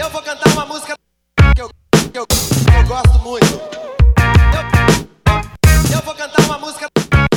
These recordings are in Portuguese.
Eu vou cantar uma música que eu gosto muito. Eu vou cantar uma música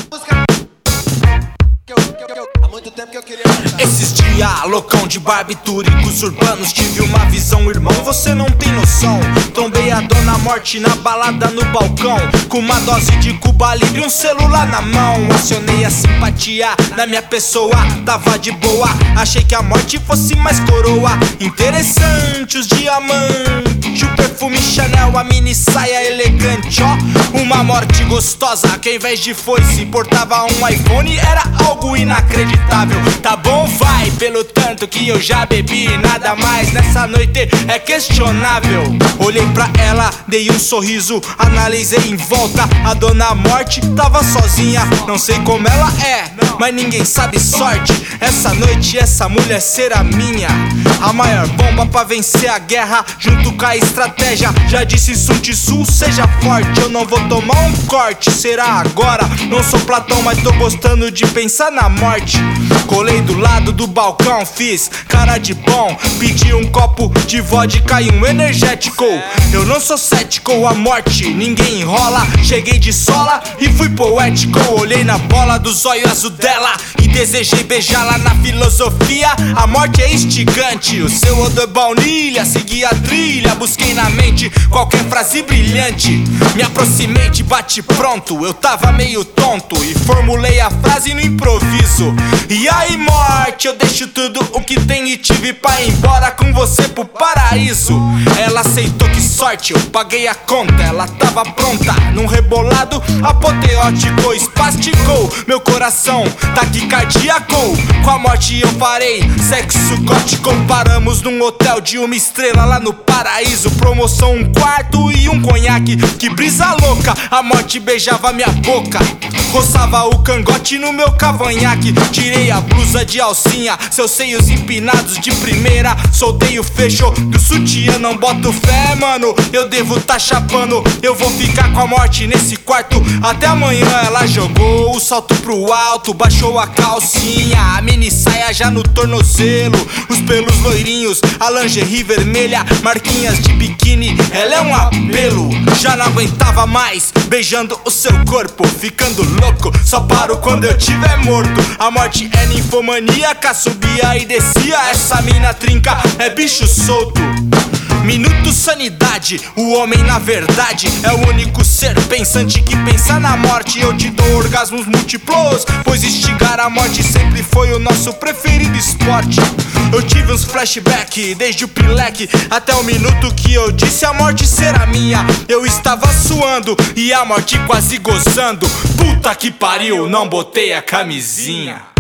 há muito tempo que eu queria cantar. Esses dias, loucão de barbitúricos urbanos, tive uma visão, irmão, você não tem noção. Trombei a Dona Morte na balada no balcão, com uma dose de Cuba Libre e um celular na mão. Acionei a simpatia na minha pessoa, tava de boa, achei que a morte fosse mais coroa. Interessante os diamantes, o perfume Chanel, a mini saia elegante, ó. Uma morte gostosa, que ao invés de foice portava um iPhone, era algo inacreditável. Tá bom, vai, pelo tanto que eu já bebi, nada mais nessa noite é questionável. Olhei pra ela, dei um sorriso, analisei em volta, a Dona Morte tava sozinha. Não sei como ela é, mas ninguém sabe sorte. Essa noite essa mulher será minha, a maior bomba pra vencer a guerra, junto com a estratégia. Já disse Sun Tzu, seja forte, eu não vou tomar um corte. Será agora? Não sou Platão, mas tô gostando de pensar na morte. Colei do lado do balcão, fiz cara de bom, pedi um copo de vodka e um energético. Eu não sou cético, a morte ninguém enrola. Cheguei de sola e fui poético. Olhei na bola do zóio azul dela e desejei beijá-la na filosofia. A morte é instigante, o seu odor baunilha, segui a trilha, busquei na mente qualquer frase brilhante. Me aproximei de bate pronto, eu tava meio tonto e formulei a frase no improviso. E aí, morte, eu deixo tudo o que tem e tive pra ir embora com você pro paraíso. Ela aceitou, que sorte, eu paguei a conta. Ela tava pronta, num rebolado apoteótico, espasticou meu coração, taquicardíaco. Com a morte eu farei sexo gótico. Paramos num hotel de 1 estrela lá no paraíso, promoção 1 quarto e um conhaque, que brisa louca. A morte beijava minha boca, roçava o cangote no meu cavanhaque. Tirei a blusa de alcinha, seus seios empinados de primeira. Soltei o fecho do sutiã, não boto fé, mano, eu devo tá chapando. Eu vou ficar com a morte nesse quarto até amanhã. Ela jogou o salto pro alto, baixou a calcinha, a mini saia já no tornozelo, os pelos loirinhos, a lingerie vermelha, marquinhas de biquíni. Ela é um apelo, já não aguentava mais, beijando o seu corpo, ficando louco, só paro quando eu tiver morto. A morte é ninfomaníaca, subia e descia, essa mina trinca, é bicho solto. Minuto sanidade, o homem na verdade é o único ser pensante que pensa na morte. Eu te dou orgasmos múltiplos, pois instigar a morte sempre foi o nosso preferido esporte. Eu tive uns flashbacks, desde o pileque até o minuto que eu disse a morte será minha. Eu estava suando e a morte quase gozando. Puta que pariu, não botei a camisinha.